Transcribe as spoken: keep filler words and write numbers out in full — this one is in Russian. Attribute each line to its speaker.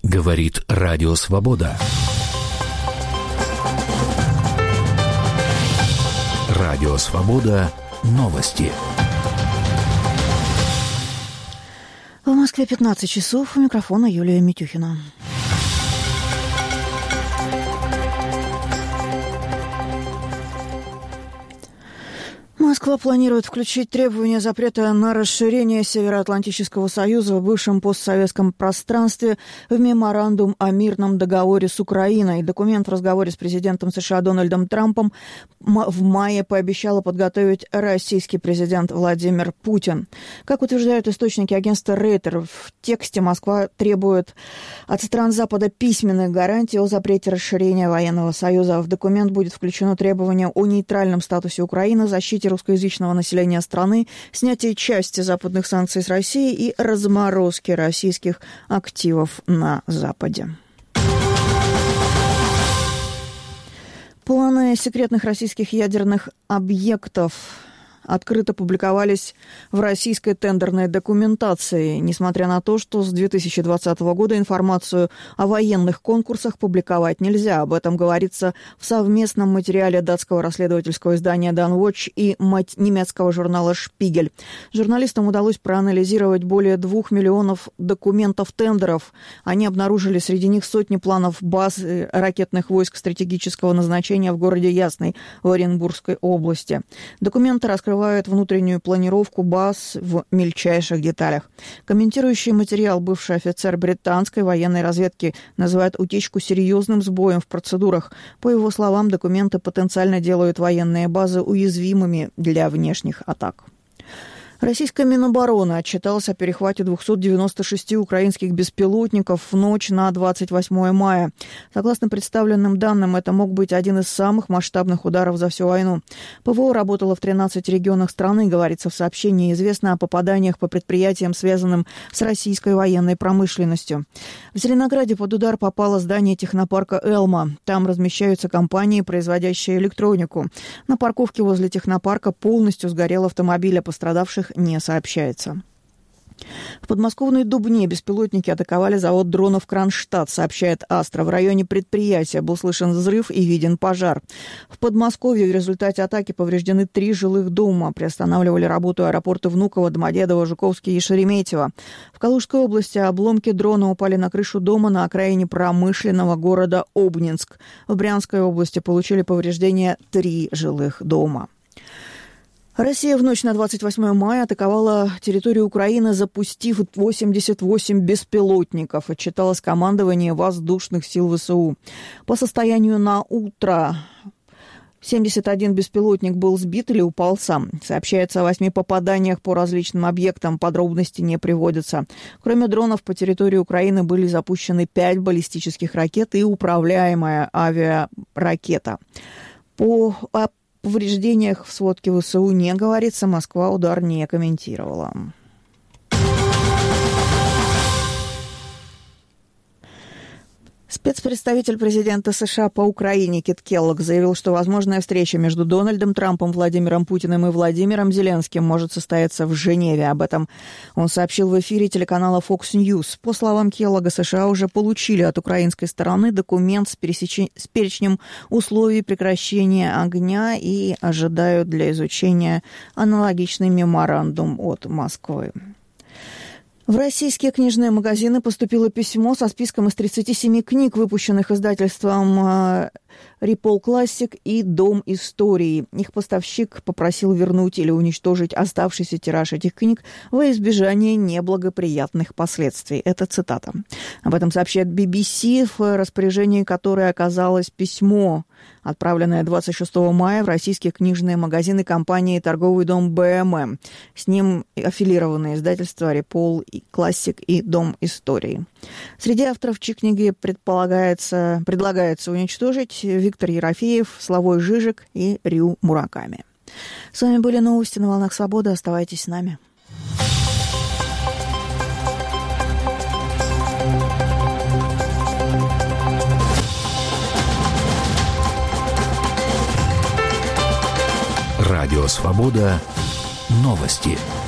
Speaker 1: Говорит Радио Свобода. Радио Свобода. Новости.
Speaker 2: В Москве пятнадцать часов. У микрофона Юлия Митюхина. Москва планирует включить требования запрета на расширение Североатлантического союза в бывшем постсоветском пространстве в меморандум о мирном договоре с Украиной. Документ в разговоре с президентом США Дональдом Трампом в мае пообещала подготовить российский президент Владимир Путин. Как утверждают источники агентства Рейтер, в тексте Москва требует от стран Запада письменных гарантий о запрете расширения военного союза. В документ будет включено требование о нейтральном статусе Украины, защите русскоязычного населения страны, снятие части западных санкций с Россией и разморозки российских активов на Западе. Планы секретных российских ядерных объектов открыто публиковались в российской тендерной документации, несмотря на то, что с две тысячи двадцатого года информацию о военных конкурсах публиковать нельзя. Об этом говорится в совместном материале датского расследовательского издания Danwatch и немецкого журнала «Шпигель». Журналистам удалось проанализировать более двух миллионов документов тендеров. Они обнаружили среди них сотни планов баз ракетных войск стратегического назначения в городе Ясный в Оренбургской области. Документы раскрывают внутреннюю планировку баз в мельчайших деталях. Комментирующий материал бывший офицер британской военной разведки называет утечку серьезным сбоем в процедурах. По его словам, документы потенциально делают военные базы уязвимыми для внешних атак. Российская Минобороны отчиталась о перехвате двухсот девяноста шести украинских беспилотников в ночь на двадцать восьмое мая. Согласно представленным данным, это мог быть один из самых масштабных ударов за всю войну. ПВО работало в тринадцати регионах страны, говорится в сообщении. Известно о попаданиях по предприятиям, связанным с российской военной промышленностью. В Зеленограде под удар попало здание технопарка «Элма». Там размещаются компании, производящие электронику. На парковке возле технопарка полностью сгорел автомобиль, а пострадавших не сообщается. В подмосковной Дубне беспилотники атаковали завод дронов «Кронштадт», сообщает «Астра». В районе предприятия был слышен взрыв и виден пожар. В Подмосковье в результате атаки повреждены три жилых дома. Приостанавливали работу аэропорты Внуково, Домодедово, Жуковский и Шереметьево. В Калужской области обломки дрона упали на крышу дома на окраине промышленного города Обнинск. В Брянской области получили повреждения три жилых дома. Россия в ночь на двадцать восьмое мая атаковала территорию Украины, запустив восемьдесят восемь беспилотников, отчиталось командование воздушных сил ВСУ. По состоянию на утро семьдесят один беспилотник был сбит или упал сам. Сообщается о восьми попаданиях по различным объектам, подробности не приводятся. Кроме дронов, по территории Украины были запущены пять баллистических ракет и управляемая авиаракета. По О повреждениях в сводке ВСУ не говорится, Москва удар не комментировала. Спецпредставитель президента США по Украине Кит Келлог заявил, что возможная встреча между Дональдом Трампом, Владимиром Путиным и Владимиром Зеленским может состояться в Женеве. Об этом он сообщил в эфире телеканала Fox News. По словам Келлога, США уже получили от украинской стороны документ с, пересеч... с перечнем условий прекращения огня и ожидают для изучения аналогичный меморандум от Москвы. В российские книжные магазины поступило письмо со списком из тридцати семи книг, выпущенных издательством Рипол Классик и Дом истории. Их поставщик попросил вернуть или уничтожить оставшийся тираж этих книг во избежание неблагоприятных последствий. Это цитата. Об этом сообщает би би си, в распоряжении которой оказалось письмо, отправленное двадцать шестого мая в российские книжные магазины компании «Торговый дом бэ эм эм». С ним аффилированные издательства «Рипол Классик» и «Дом истории». Среди авторов, чьи книги предполагается, предлагается уничтожить, Виктор Ерофеев, Славой Жижик и Рю Мураками. С вами были новости на «Волнах Свободы». Оставайтесь с нами.
Speaker 1: Радио Свобода. Новости.